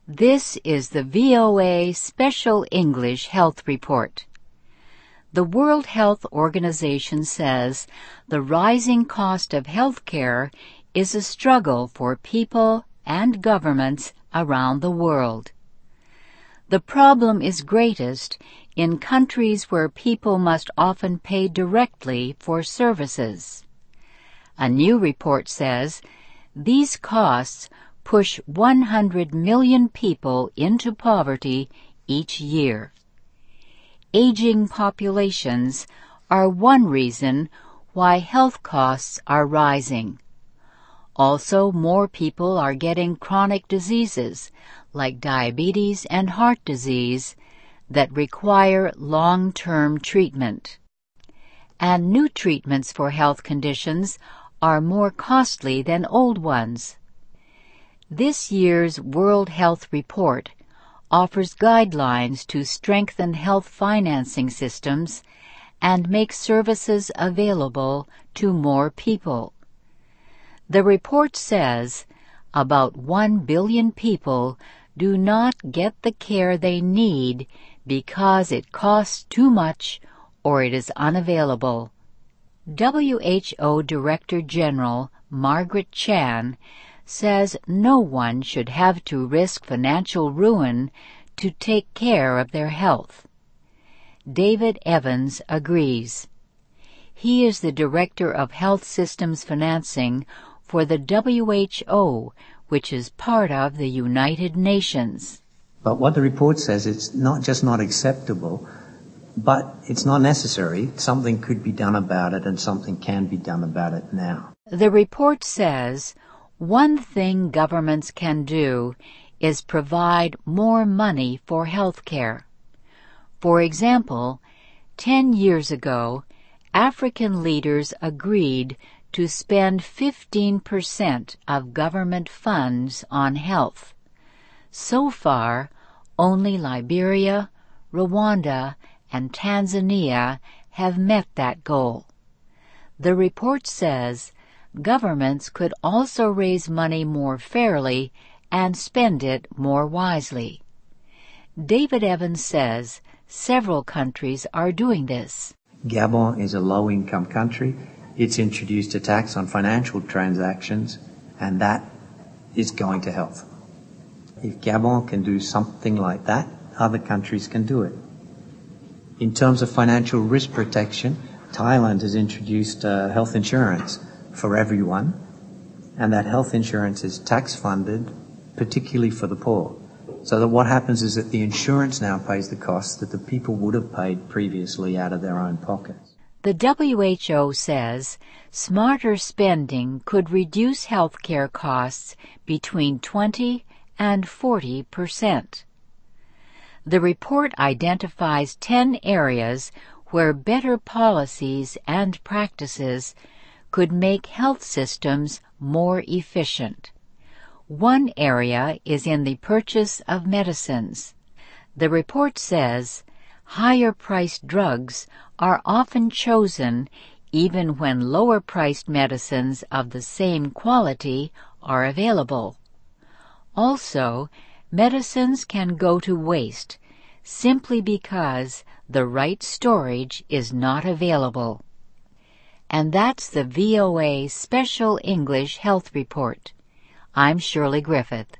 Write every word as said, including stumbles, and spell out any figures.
This is the V O A Special English Health Report. The World Health Organization says the rising cost of health care is a struggle for people and governments around the world. The problem is greatest in countries where people must often pay directly for services. A new report says these costs push one hundred million people into poverty each year. Aging populations are one reason why health costs are rising. Also, more people are getting chronic diseases like diabetes and heart disease that require long-term treatment. And new treatments for health conditions are more costly than old ones. This year's World Health Report offers guidelines to strengthen health financing systems and make services available to more people. The report says about one billion people do not get the care they need because it costs too much or it is unavailable. W H O Director General Margaret Chan says no one should have to risk financial ruin to take care of their health. David Evans agrees. He is the Director of Health Systems Financing for the W H O, which is part of the United Nations. But what the report says, it's not just not acceptable, but it's not necessary. Something could be done about it, and something can be done about it now. The report says one thing governments can do is provide more money for health care. For example, ten years ago, African leaders agreed to spend fifteen percent of government funds on health. So far, only Liberia, Rwanda, and Tanzania have met that goal. The report says governments could also raise money more fairly and spend it more wisely. David Evans says several countries are doing this. Gabon is a low-income country. It's introduced a tax on financial transactions, and that is going to health. If Gabon can do something like that, other countries can do it. In terms of financial risk protection, Thailand has introduced uh, health insurance for everyone, and that health insurance is tax-funded, particularly for the poor. So that what happens is that the insurance now pays the costs that the people would have paid previously out of their own pockets. The W H O says smarter spending could reduce health care costs between twenty and forty percent. The report identifies ten areas where better policies and practices could make health systems more efficient. One area is in the purchase of medicines. The report says higher-priced drugs are often chosen even when lower-priced medicines of the same quality are available. Also, medicines can go to waste simply because the right storage is not available. And that's the V O A Special English Health Report. I'm Shirley Griffith.